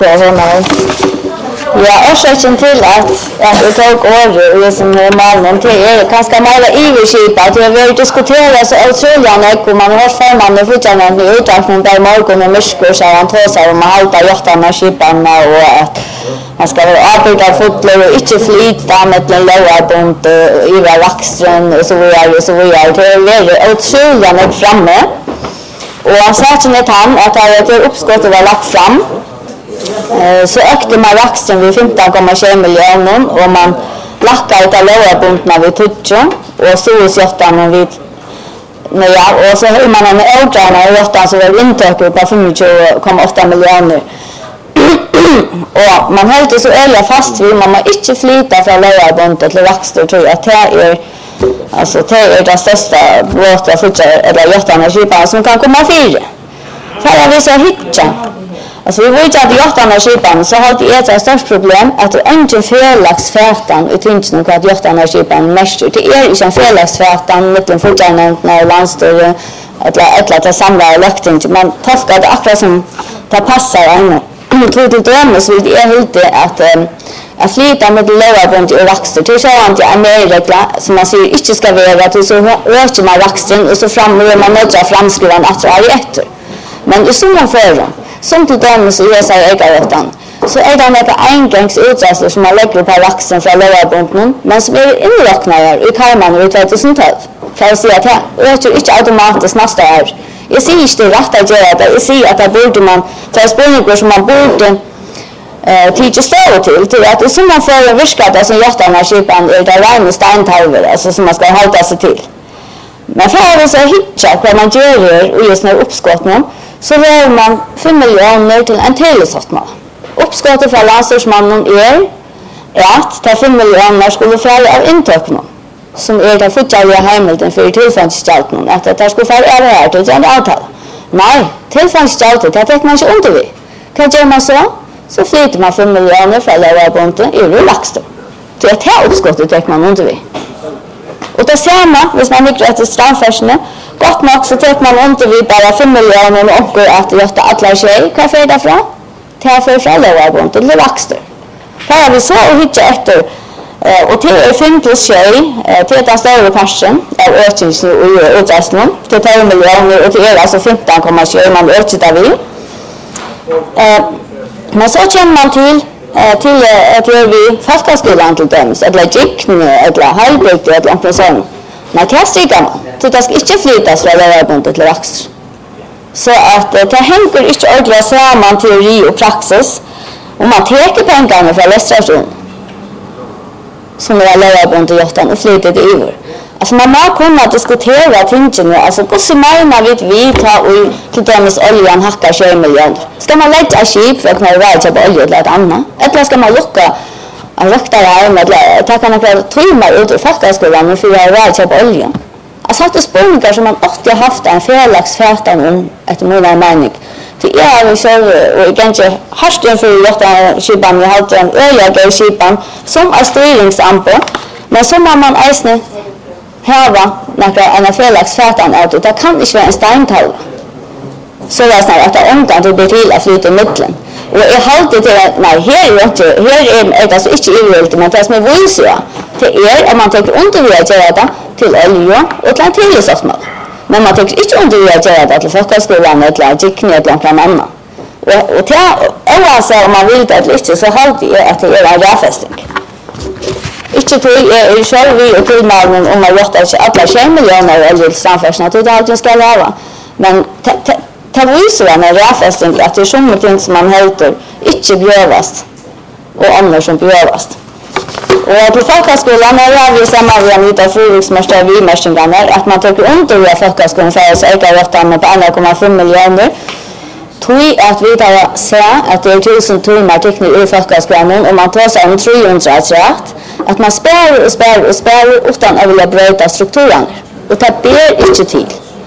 Ja, orsaken til at jeg tok året i som normalen til ganske mer iverskipet. Det har vært diskuteret så utrolig nok, og man har hørt formene fortsatt i utdragningen der morgen og mørker, så han tar seg om å holde hjertene av skipene, og at man skal være avbrutt av fotler og ikke flyte med den løverbund i vakstren og så videre og så videre. Det har vært utrolig nok fremme. Og saken han at det oppskottet var lagt fram. Så ökte man vaksen vid 15,7 miljoner och man lackade ut av löverbundna vid 20 och solsjottan vid nya och så höll man en ådrarna i jottan så var intöket på 25,8 miljoner. Och man höll det så öliga fast vid man inte flyta från löverbundet till vaxter tror jag att det är det största båtar fortsatt eller jottarna skipan som kan komma fyra. För att vi så hitcha. Alltså vi vet att i 8 skipan så har det ett stort problem att det inte felaktsfärtan utvinningen på att 8 skipan mest det är inte en felaktsfärtan mellan fortjänarna och landstyre eller att samla lökting man tolkar det akkurat som det passar en. Till dömes vill det helt att flyta med löverbund och växter till så att det är mer regler som man säger inte ska vara till så ökar man växten och så framöver man nödvändigt framskrivan att det efter. Men i sådana fall som till dömes i USA ägarrätten så är det några engångsutrustningar som man lägger på vaxen från löverbunden men som är inlockade i karman i 2012. För att säga att det ökar inte automatiskt nästa år. Jag säger inte rätt att göra det. Jag säger att det borde man ta spänningar som man borde tidigt stå till att det som man får virkade som hjärtarna skipan är det rena steintarver alltså som man ska hålla sig till. Men för att så hitcha vad man gör och just när uppskotten så har man 5 miljoner till en telesottmål. Uppskottet från landstingsmannen är att ta 5 miljoner skulle färre av intökna som är det fortsatta hemmelten för tillfångsgestalten att det skulle färre av här till en avtal. Nej, tillfångsgestalten det tar man inte under vid. Vad gör man så flyter man 5 miljoner från löverbundet i Laxton. Det är det uppskottet tar man under vid. Och det ser man, hvis man ikke etter strandfärsene, gott nok så tar man under vid bara 5 miljoner och omgår att göra alla tjej. Vad är det från? Det är från löverbundet till Laxton. Här har vi så och hittar efter och till 5 plus tjej till den större parsen av ökningen och utrustningen till 10 miljoner och till alltså 15,7 man ökar vi. Men så känner man till att vi folkhögskolan till döms eller Gikn eller Halbygd eller något sånt. Men det stiger man. Det ska inte flytas från löverbundet till Vaxter. Så att det hänger inte ordentligt samman teori och praxis. Och man tar pengarna från lässtationen som är löverbundet i Jottan och flyter det över. Alltså man må kunna diskutera tingene, alltså hur så menar vi tar och till dömes oljan hackar 20 miljoner. Ska man lägga skip för att kunna välja på olja eller ett annat? Eller ska man lucka en röktare eller ta några timmar ut i folkhögskolan för att välja på olja? Alltså att det spångar som man ofta haft en felaktsfärtan om ett månad mening. Det är vi själv och kanske harsten för Jottan-skipan vi hade en öliga-skipan som är styringsampe, men som man eisne hava en felaktsfärtan av det kan inte vara en steintalva. Så det är snart att det är omgående att det blir till att flyta i mittlen. Och jag håller till att nej, här är det alltså inte överhjälpt, men det som är vissigt det är att man tänker undervidare det till olja och till en tillsatsmål. Men man tänker inte undervidare det till folkhögskolan eller till Gikn eller någon annan. Och till oavsett om man vill det eller inte så håller jag att det är en räfästning. Inte till är själv vi och tillmalen om att göra alla 20 miljoner eller samfärsna till det alltid ska leva. Men det visar en räfästning att det är så mycket som man heter inte bjövast och annars som bjövast. Och på folkhögskolan har vi samarbete med Friviksmästare vid mästringarna att man tar under folkhögskolan för att äga rättan med 1,5 miljoner. Tror att vi tar se att det är 1000 timmar teknik i folkhögskolan och man tar sig en 300 rätt. Att man spär utan att vilja bryta strukturen. Och det ber inte till.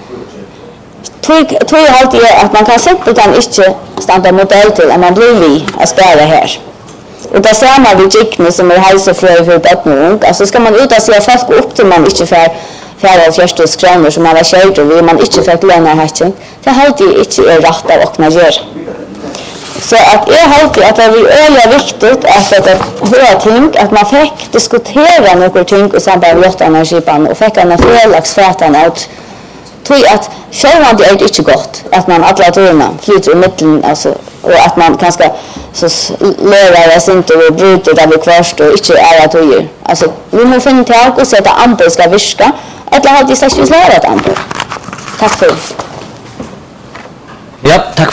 Tror jag alltid att man kan sätta utan inte stanna modell till att man blir vi att spära här. Och det samma vid Gikn som är hälsofröj för bötning. Alltså ska man ut och se folk upp till man inte för 40 kronor som man har köpt och man inte får löna här. Det har alltid inte är rätt att öppna gör. Så att jag har att det är öliga viktigt att det hör ting att man fick diskutera några ting i samband med energipan och fick en förlagsfätan ut. Tror att själva det är inte gott att man alla trådarna flyter i mitten alltså och att man kanske så lära sig inte och bryta det vi kvarst och inte är att göra. Alltså vi måste finna tag och sätta ampel ska viska eller har det slags lära att ampel. Tack för. Ja, tack